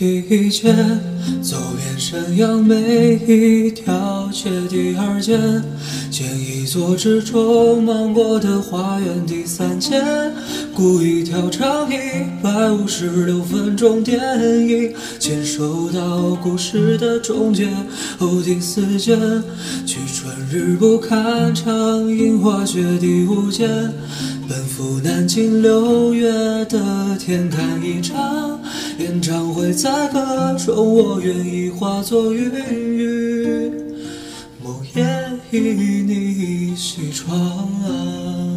一件走遍沈阳每一条街，第二件建一座之中芒果的花园，第三件雇一条长156分钟电影，牵手到故事的终结。第四件去春日部看场樱花雪，第五件奔赴南京6月的天看一场演唱会，在歌中我愿意化作云雨，某夜与你西窗。